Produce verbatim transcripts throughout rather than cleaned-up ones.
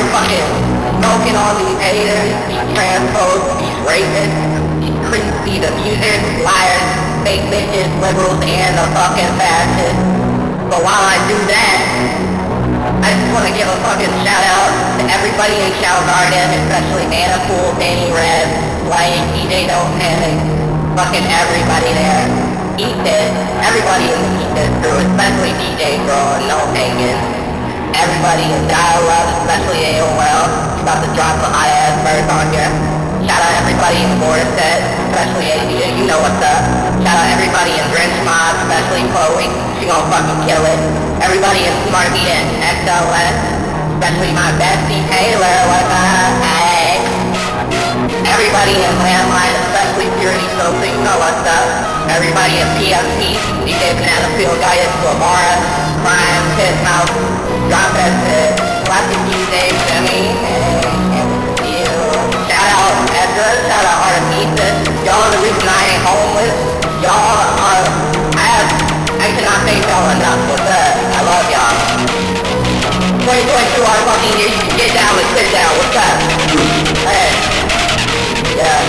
fucking smoking all these haters, these transphobes, these rapists, these creeps, these abusers, liars, fake bitches, liberals, and the fucking fascists. But while I do that, I just want to give a fucking shout out to everybody in Chow Garden, especially Nana Pool, Danny Red, Blake, D J Don't Panic, fucking everybody there. Eat This, everybody in the Eat This crew, especially D J Bro and No Pagan. Everybody in Dial Up, especially A O L, about to drop a hot ass verse on here. Shout out everybody in Vortex, especially A D, you know what's up. Shout out everybody in Drench Mob, especially Chloe, she gon' fucking kill it. Everybody in Smart Beat and X L S, especially my bestie Taylor, what's up, hey. Everybody in Landline, especially Purity Sophie, you know what's up. Everybody in P S P, D J Banana Field, Gaius Guevara, Crime, Pit Mouth, Drop That Shit, Classic D J Jimmy, hey, you. Shout out Edgar, shout out Artemisa, y'all are the reason I ain't homeless. Y'all are, I have, I cannot thank y'all enough for that. I love y'all. twenty twenty-two, our fucking year, you can get down and sit down, what's up? Hey, yeah.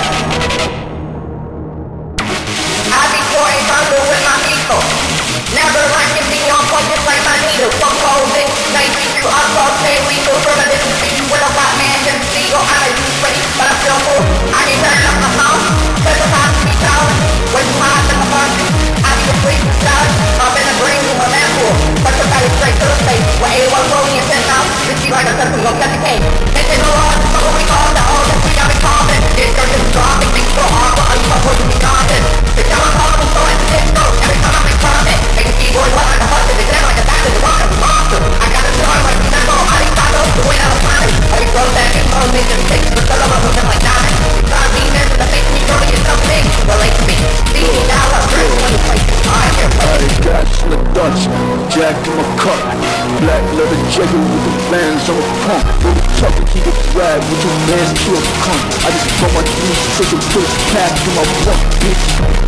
I be going circles with my people. Never like it being on point just like my needle. Fuck hoes in, they think you are so say we go from a distance. You with a white man just see go I'm a youth ready, but I feel cool. I can turn up my phone, cause the time to be down. When you hide in the party, I be the freak to shot. I'm in the green room of that pool. But the guy is straight to the face. Where anyone rolling your chest out, you see like a person gon' catch a cake. This is the law, so what we call the old, we got me calling. This church is strong, it makes so hard, but I'm supposed to be confident. The devil calls me so it's this go, every time I be confident. Make a keyboard look like a hustle, they dead like a doctor, the rock of a monster. I got a star like a devil, I ain't got those, the way that I'm fine. I be grown back and phone, they just take the son of a hook like diamond. Try to be there to the face, me throwing yourself big, relate to me. See me now, I'm through, when the place is hard, you're Hey, gas in the Dutch, Jack in my cup. Black leather jacket with the bands on the pump. With the tuck and keep it rag with your bands to a cunt. I just throw my knees, take a twist, pack in my blunt, bitch.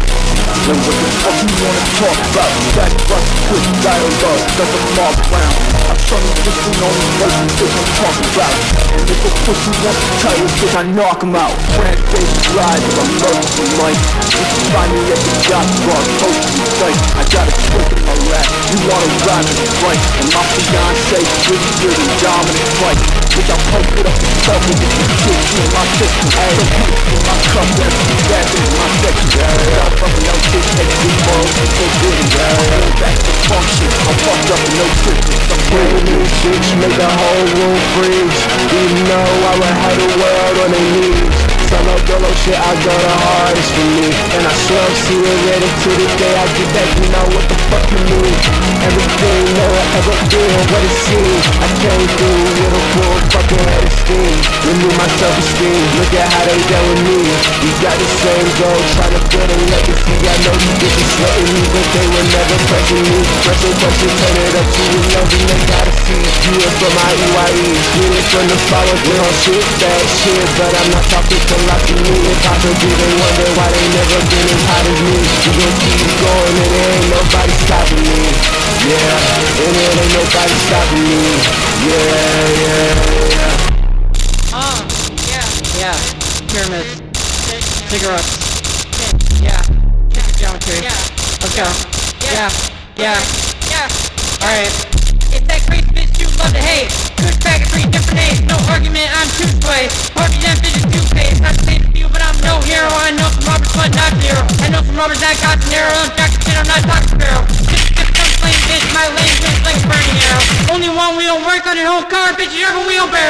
Then what the fuck you wanna talk about? Back bust, quick dialogue, that's a mob round. I saw you listen on the verse, bitch I'm talking about. And if a pussy wants to tell you, bitch I knock him out. Brand face live, if I'm murdered for life. You can find me at the job bar, post to sight. I got a trick in my rap, you wanna ride me right. And my fiancé, really good and dominant fight. Bitch I pump it up myself and get the shit in my system. Ayy, the piece in my cup, that's the back in my section. I'm fucking out shit, take three balls, it's so good. I'm back to function, I'm fucked up and no systems. I'm bringing these bitch, make the whole room freeze. Even though I would have the world on their knees. Solo dolo shit, I go the hardest for me. And I swear I'm serious to the day I get back, you know what the fuck you mean. Everything that I ever did, what it seems. I came through with a full fucking head of steam. Renew my self-esteem, look at how they dealt with me. We got the same goal, trying to build a legacy. I know you bitches sweating me, but they were never pressing me. Pressure, pressure, turn it up to eleven, they gotta see. You it from my E Y Es, get it from the followers. We don't shit bad shit, but I'm not talking to lots of me. If I could be, they wonder why they never been as hot as me. We gon' keep it going and there ain't nobody stopping me. Yeah, and there ain't nobody stopping me. Yeah, yeah, yeah. Uh, yeah, yeah. Pyramids. Cigarettes. Yeah. Geometry. Yeah. Let's go. Yeah. Yeah. Yeah. Yeah. Alright. It's that crazy bitch you love to hate. Push back at three different names. No argument, I'm two ways. Hard to them bitches do face. Not the same to you, but I'm no hero. I know from Robert's but not zero. I know from Robert's that got narrow. Jack shit, I'm not talking sparrow. Just skip some flame bitch. My lane is like a burning arrow. Only one wheel work on your whole car, bitch. You're a wheelbarrow.